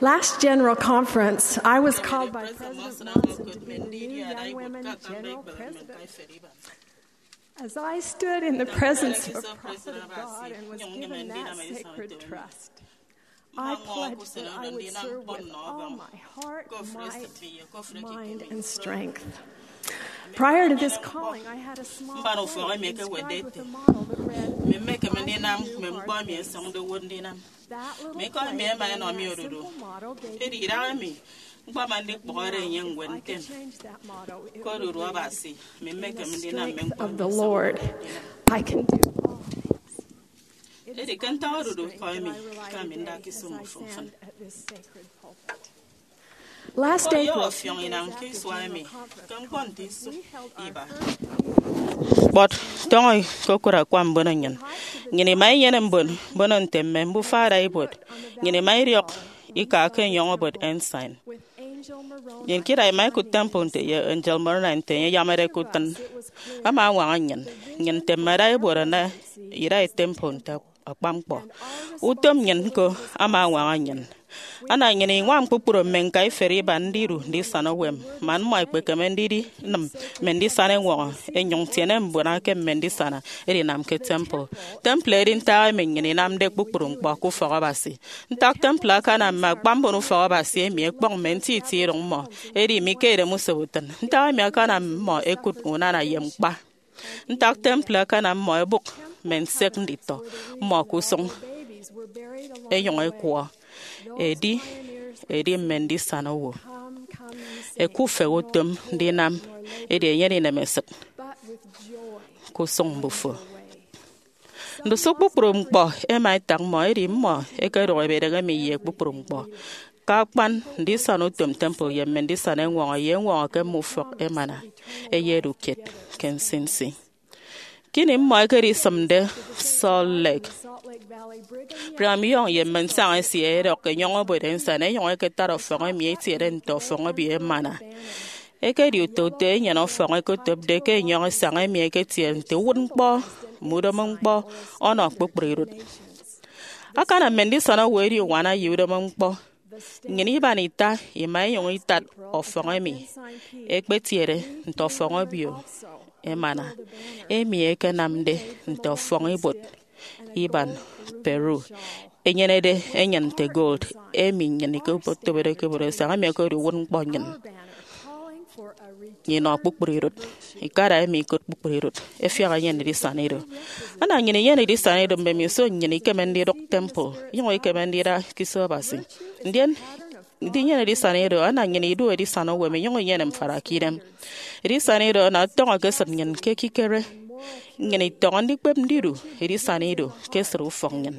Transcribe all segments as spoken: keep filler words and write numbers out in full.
Last General Conference, I was called by President Monson to be the new Young Women General President. As I stood in the presence of a prophet of God and was given that sacred trust, I pledged that I would serve with all my heart, might, mind, and strength. Prior to this calling, I had a small plate inscribed with a model that read, "I can do hard things." That little plate and that simple model gave me courage. Now, if I could change that motto, it would be, "In the strength of the Lord, I can do all things." It is on that strength that I rely today as I stand at this sacred pulpit. Last April, two days after General Conference, we held our first But don't go kura kwam bonanyan. Ngini mai yenem bon bonon temme bu fara ibot. Ngini mai riok ika ken yong bot ensign. Yen kira mai ku tampon te ye Angel Morona te ye yamare ku tan. Ama wangan nyen temmara ibora na ira tempon ta akpampo. Utom nyen ko ama wangan. Ana ngini wam pupuro menkai feri bandiru di sana wem man mai pe kemendiri nam mendi sana wo enyong tiene mbona ke mendi sana eri nam ke temple temple eri nta ngini nam de pupuro ba ku fa basi nta temple kana ma bambo no fa basi mi ekpong menti ti rong mo eri mi ke re musawutan nta mi kana mo ekut una na yem pa nta temple kana mo ebuk men sekndito mo ku song enyong ekwa Edi, edi mendi sana wo. Eku fe wotum dinam, edi yeni nemesek. Kusong bufo. Ndo sok buprum po, e mai tang mo edi mo, e ka ro be daga mi ye buprum po. Kakpan di sana tum tempo ye mendi sana ngwa ye ngwa ke mufok e mana. E ye ruket ken sinsi. Kini mo e keri samde Salt Lake. Pramion ye men sang si e ro ke nyong bo den sa ne nyong ke taro fonga mi ti den to fonga bi e mana e ke ri to te nyano fonga ko to de ke nyong sang mi ke ti te won po mu do mon po ono kpokporo akana mendi sana we ri wana yu do mon po ngini banita e mai nyong itat o fonga mi e pe ti re to fonga bi o e mana e mi e ke namde to fonga bot Iban Peru enyene de enyante gold e minyane ko to bere ko bere sa me ko ri won bonyen ni no pukpurirot ikara e mi ko pukpurirot e fiara nyene di sanero ana nyene nyene di sanero be mi so nyene kemendi dok temple yo e kemendira kiso basi ndien di nyene di sanero ana nyene do di sano we me yo nyene mfara kirem di sanero na tonga ke san nyen ke kikere ngene tonga kwem ndiru edi sanido kesru fongen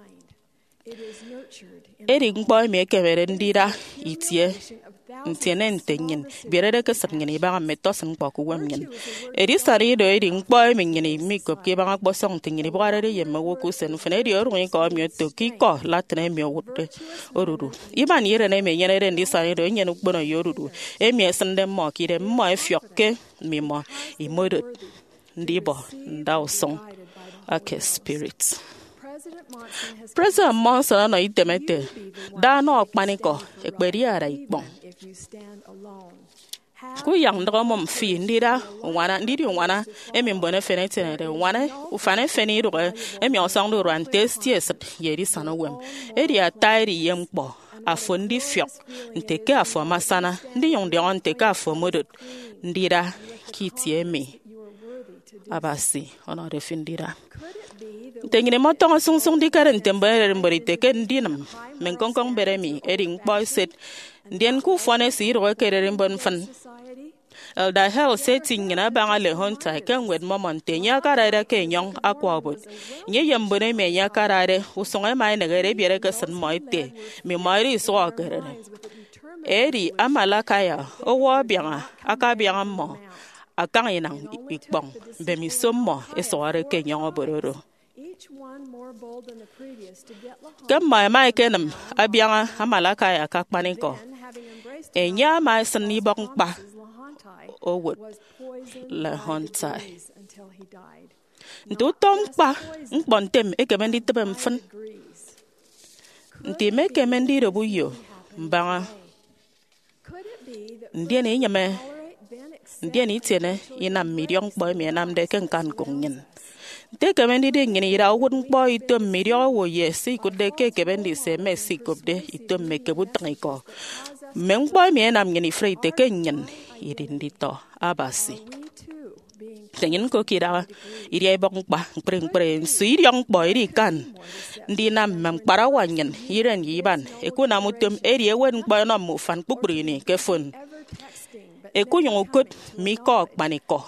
edi ngboy me kebere ndira itie ntiene ntenyen birere ke sangene ba metos ngbo ku wemyen edi sanido edi ngboy me ngene mi ko ke ba ngbo song tingene ba re yemme wo ku sen fene edi oru ko mi to ki ko latne mi wutte oruru iban yere ne me nyene re ndi sanido nyene gbono yoruru e mi sende mo ki de mo e fiokke mi mo i modot Ndibo Dawson Ake Spirits. President Monson no itemete da no paniko ekperia ra ipon. Ku yang ndo mom fi ndira wana ndiri wana emi mbone fenete ne wana u fane feni ro emi osang do ran testies yeri sanowem eri atairi yempo afondi fiok nteke afo masana ndi yong de on teke afo modot ndira kitiemi abasi ona refindira tengine motonga sung sung di karen tembere mborite ken dinam men konkong beremi ering boy set ndien ku fone si ro kerere mbon fan el da hell setting na bangale honta ken wed momon te nya karare ke nyong akwabot nye yembone me nya karare usonga mai negere biere ke san moite mi mari so kerere eri amalakaya owo bianga akabianga mo akang inang ikbong bemi sommo esore ke nyong bororo Gamma mai kenam abianga amalaka ya kakpaniko enya mai sani bong pa o would la honta ndu tom pa ngbontem e kemendi tebem fan nti me kemendi robuyo mbanga ndien ni nyame ndien ni tiene inam miriong boy mi nam de ken kan kongin te kemen di ngin ira won boy to mirio wo yesi ku de ke kemen di se mesi ku de ito me ke butang ko men boy mi nam ngin frei te ken ngin idin dito abasi tengin ko kira iri ay bong pa preng preng si yang boy ri kan ndi nam mang parawanyen iren yiban e ko namutum eri wen boy no mu fan pupri ni ke fun e ko yung kot mi ko paniko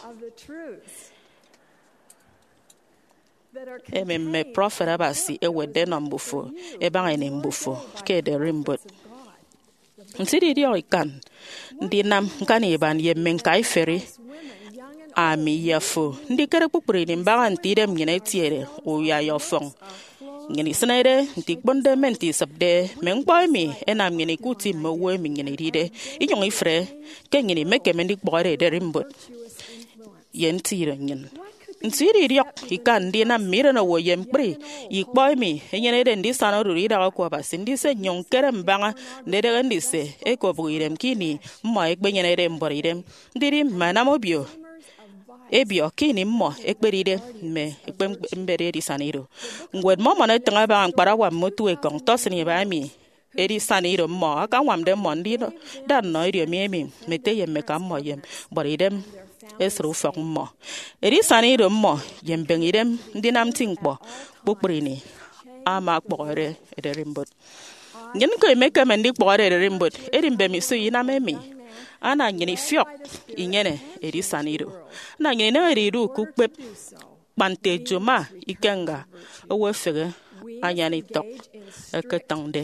e me me prophet abasi e wede no mbufo e ba ni mbufo ke de rimbot nsiri ri o kan ndi nam kan iban ye men kai feri ami yafo ndi kere pupuri ni mbaga ntire mnyene tiere o ya yofong ngini snaire nti bonde menti sabde mengboy mi ena mnyene kuti mowe mi ngini ride inyong ifre ke ngini meke mendi bore de rimbot yentire ngin nsiri riok ikan di na mire na wo yempre ikboy mi enyene de ndi sana ruri da ko ba sindi se nyong kere mbaga ndede ndi se e ko buirem kini mo ekbe nyene de mborirem ndiri manamobio ebio kini mo ekperide me ekpem mbere di saniro ngwed mo mona tanga ba ankpara wa motu e kong tosni ba mi eri saniro mo aka wam de mondi dan no iri mi mi mete yem me kam mo yem boridem esru fak mo eri saniro mo yem bengidem dinam tingpo bukbrini ama kpore ederimbot ngin ko me ka mendi kpore ederimbot eri mbemi su ina memi ana ngini fiok inyene eri saniro na ngini na eri ru ku pep pante joma ikenga owe fege anyani tok eketande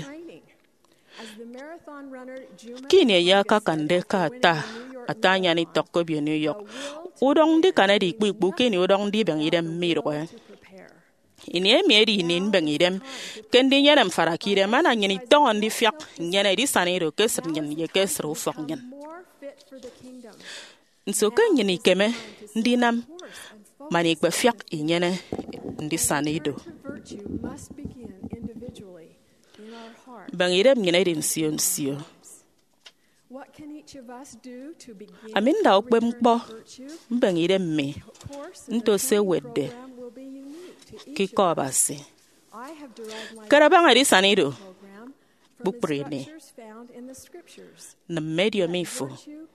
kini ya kakande kata atanya ni tok ko bi New York udong di kanadi ku ku kini udong di bang idem mirwe ini emi eri nin bang idem kendi nyene farakire mana ngini ton di fiak nyene di saniro kesr nyen ye kesro fok nyen nso ka nyini keme ndi nam mani gba fiak inyene ndi sanido bangire mnyene rim sion sio aminda okpe mkpo mbangire mme nto se wedde kikobasi karabanga di sanido bukprene na medio mifo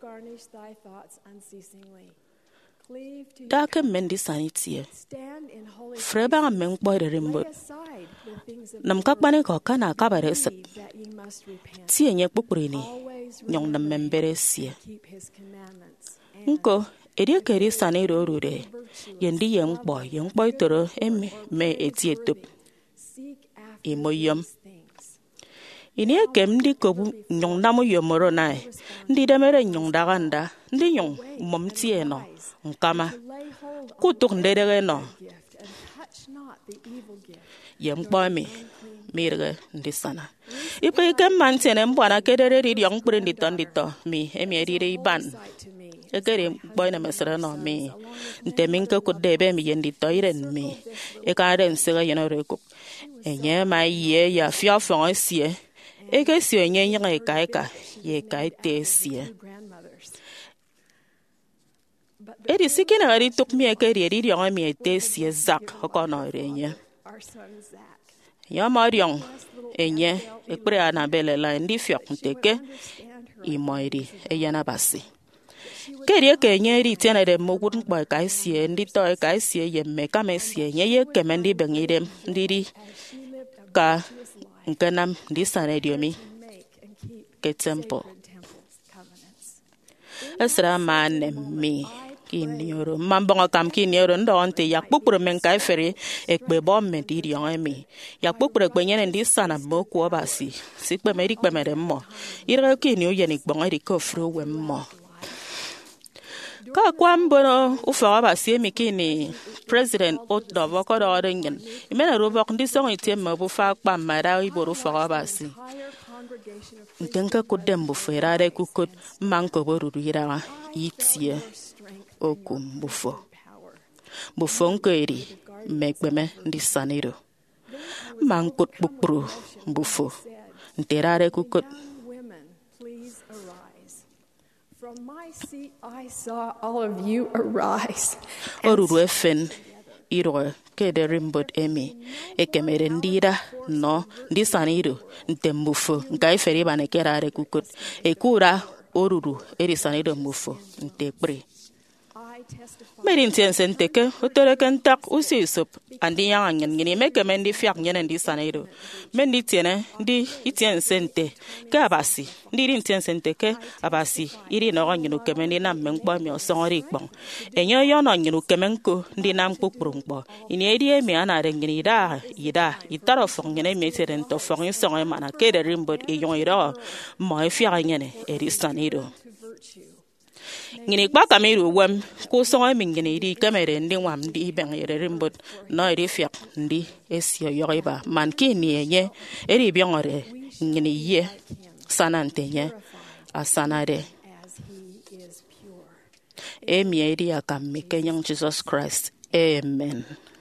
daka mendi sanitie freba men boy rimbot nam kakbane ko kana kabare sat tie nye bukprene nyong na membere sie nko eri keri saniro rude yendi yen boy yen boy toro em me etietop imoyom ini kem ndi kobu nyong namu yomoro nai ndi demere nyong daganda ndi nyong mom tieno nkama kutuk ndere no yem bomi mirge ndi sana ipe kem mantene mbwana kedere ri yong prendi tondito mi emi ri iban ekere boy na mesra no mi nteminka kudebe mi yendi toiren mi e ka den sega yeno rekup enye ma ye ya fia fon sie eke si onye nyanga ekaika ye kaite sie eri sikina ari tok mi ekeri eri yonga mi ete sie zak hokono renye ya marion enye ekpre anabele la ndi fiok nteke imoiri eyana basi keri ke nyeri tiana de mogun boy kai sie ndi to kai sie ye me kame sie nye ye kemendi bengire ndiri ka nkanam ndi sanedio mi ke tempo esra mane mi kinioro mambonga kam kinioro ndonte yak pupur men kai feri ekbe bom me diri on mi yak pupur ekbe nyene ndi sana mo ko basi sikpe meri kpe mere mo ire kinio yenik bonga ri ko fro we mo ka kwambono ufa basi mi kini president ot do boko do ringen imena robok ndi so item bu fa kpa mara iboru fa basi ntenka ko dembo ferare ku ko manko boru ira itie okum bufo bufo nkeri mekpeme ndi saniro mankot bukpru bufo nterare ku ko From my seat, I saw all of you arise. Oruru efen iro kede rimbot emi ekemere ndira no ndi sanido ntembufu ngai feri bane kerare kukut ekura oruru eri sanido mufo ntekbre Merin tien senteke utore kentak usi sup andi yang angen ngini meke mendi fiak nyene ndi sanido mendi tiene ndi itien sente ke abasi ndi rin tien senteke abasi iri no nginu kemendi na menkpo mi osongori kpong enyo yo no nginu kemenko ndi nam kpukpurungbo ini edi emi ana re ngini da ida itaro fong ngene metere nto fong isongo mana kede rimbot e yon iro mo fiak nyene eri sanido ngini kwa kamiru wem ku songo mi ngini di kamere ndi wam di beng yere rimbot no eri fiak ndi esio yoiba man ki ni enye eri biongore ngini ye sanantenye asanade emi eri akam mi kenyang Jesus Christ. Amen.